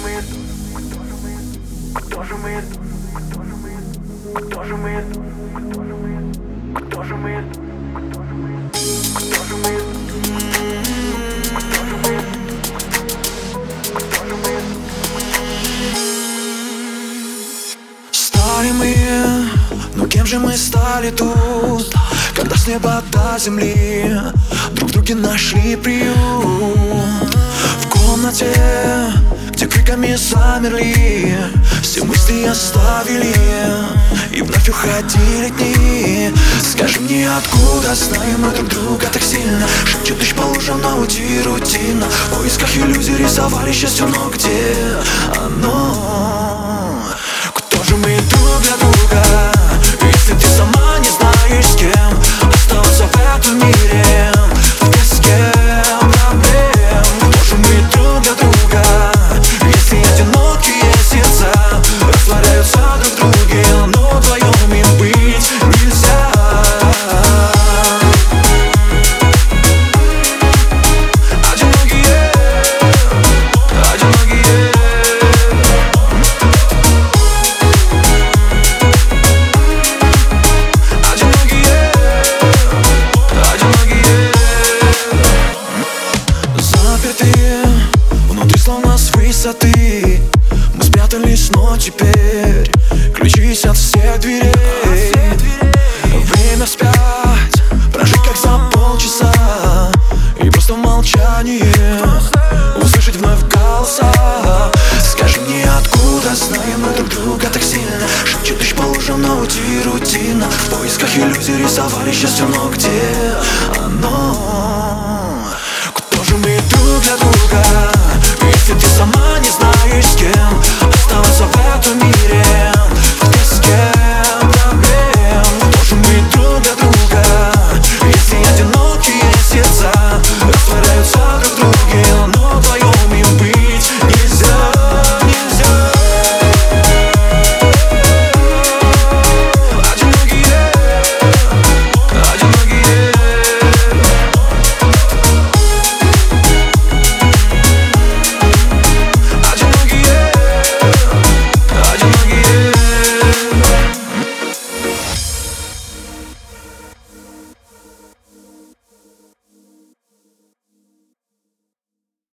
Кто же мы? Кто же мы? Кто же мы? Кто же мы? Стали мы, но кем же мы стали тут, когда с неба до земли друг в друге нашли приют? В комнате, где криками замерли, все мысли оставили и вновь уходили дни. Скажи мне, откуда знаем мы друг друга так сильно? Шепчет дождь по лужам, на уйти рутина. В поисках иллюзий рисовали счастье, но где оно? Кто же мы друг для друга, если ты сама не знаешь, с кем остаться в этом мире, без кем проблем? Кто же мы друг для друга, если одинокие сердца растворяются друг в друге, но вдвоем им быть нельзя? Одинокие, одинокие. Внутри словно с высоты мы спрятались, но теперь ключи есть от всех дверей. Время вспять прожить как за полчаса и просто в молчании услышать вновь голоса. Скажи мне, откуда знаем мы друг друга так сильно? Шепчет дождь по лужам, на уйти рутина. В поисках иллюзий рисовали счастье, но где оно? Кто же мы друг для друга?